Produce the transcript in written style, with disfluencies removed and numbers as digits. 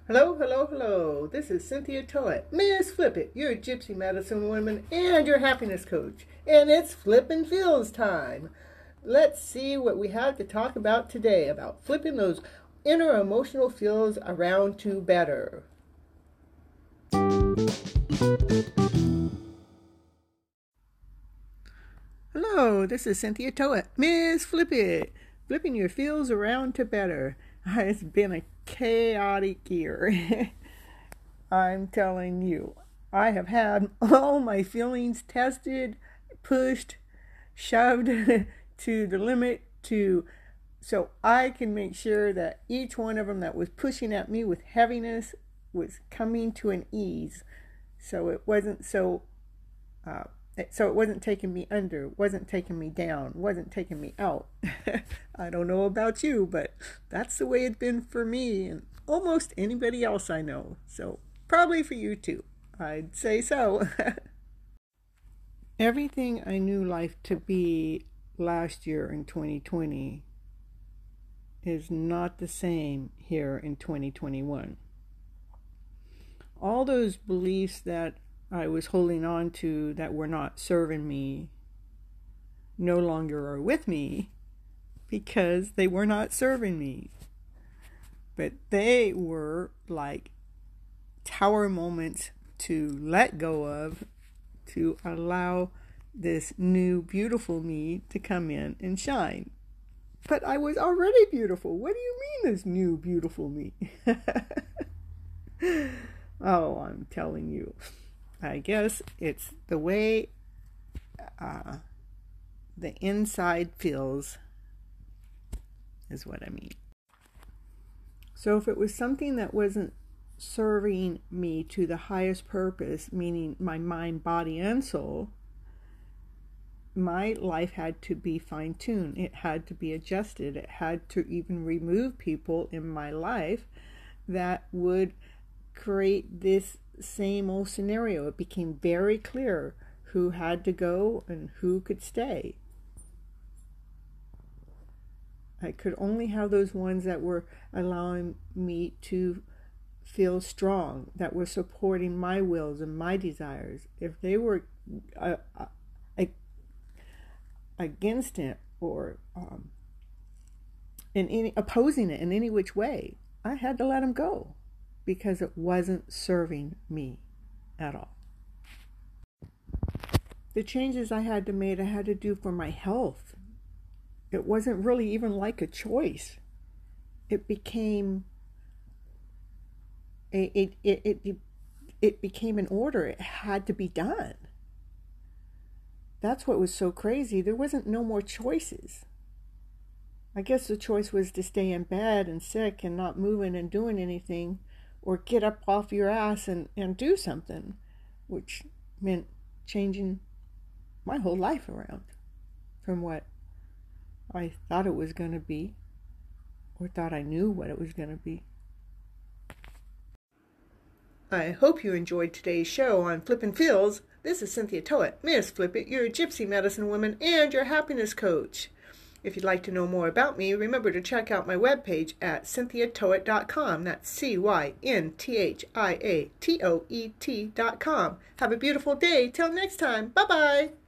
Hello, hello, hello. This is Cynthia Toet, Miss Flip It, your gypsy medicine woman and your happiness coach. And it's Flippin' Feels time. Let's see what we have to talk about today about flipping those inner emotional feels around to better. Hello, this is Cynthia Toet, Miss Flip It, flipping your feels around to better. It's been a chaotic year. I'm telling you, I have had all my feelings tested, pushed, shoved to the limit so I can make sure that each one of them that was pushing at me with heaviness was coming to an ease. So it wasn't it wasn't taking me under, wasn't taking me down, wasn't taking me out. I don't know about you, but that's the way it's been for me and almost anybody else I know. So probably for you too. I'd say so. Everything I knew life to be last year in 2020 is not the same here in 2021. All those beliefs that I was holding on to that were not serving me no longer are with me because they were not serving me. But they were like tower moments to let go of, to allow this new beautiful me to come in and shine. But I was already beautiful. What do you mean this new beautiful me? Oh, I'm telling you. I guess it's the way the inside feels is what I mean. So if it was something that wasn't serving me to the highest purpose, meaning my mind, body, and soul, my life had to be fine-tuned. It had to be adjusted. It had to even remove people in my life that would create this same old scenario. It became very clear who had to go and who could stay. I could only have those ones that were allowing me to feel strong, that were supporting my wills and my desires. If they were against it or opposing it in any which way, I had to let them go because it wasn't serving me at all. The changes I had to make, I had to do for my health. It wasn't really even like a choice. It became it became an order. It had to be done. That's what was so crazy. There wasn't no more choices. I guess the choice was to stay in bed and sick and not moving and doing anything, or get up off your ass and do something, which meant changing my whole life around from what I thought it was going to be, or thought I knew what it was going to be. I hope you enjoyed today's show on Flippin' Feels. This is Cynthia Toet, Miss Flip It, your gypsy medicine woman and your happiness coach. If you'd like to know more about me, remember to check out my webpage at cynthiatoet.com. That's CYNTHIATOET.com. Have a beautiful day. Till next time. Bye-bye.